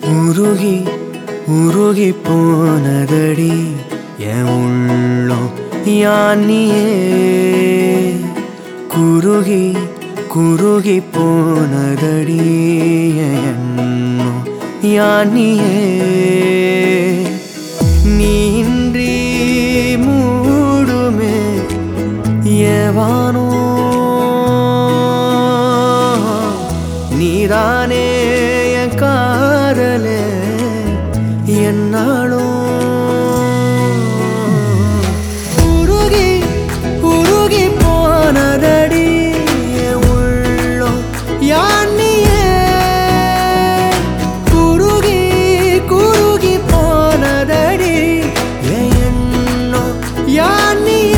உருகி உருகி போனதடி என் உள்ளம் யானியே குருகி குருகி போனதடி என் எண்ணம் யானியே நீன்றி மூடுமே ஏவானோ நீதானே என் காதலே என்னாலும் உருகி உருகி போனதடி என் உள்ளம் யானியே குருகி குருகி போனதடி என் எண்ணம் யானியே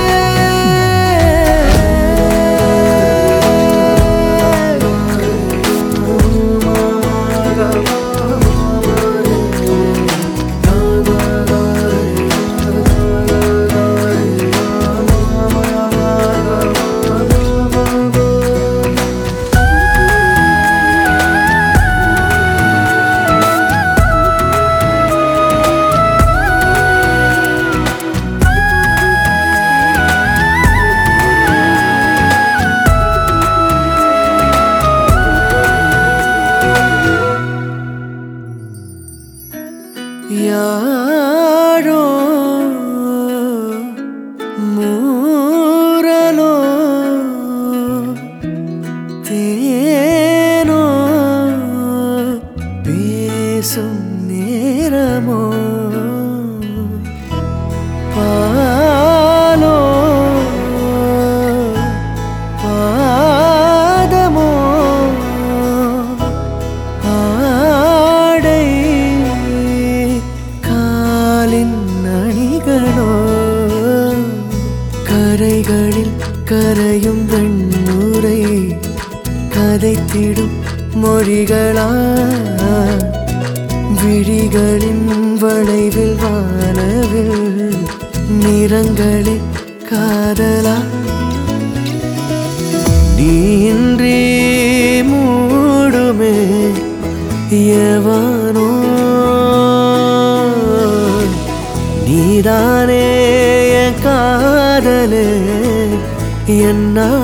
யாரோ மூரலோ தேனோ பேசும் நேரமோ பாலோ பாதமோ அணிகளோ கரைகளில் கரையும் வெண்ணுரை கதைத்திடும் மொழிகளா விழிகளின் வளைவில் வானவில் நிறங்களில் காதலா நீன்றி மூடுமே எவனோ நீதானே என் காதலே என்ன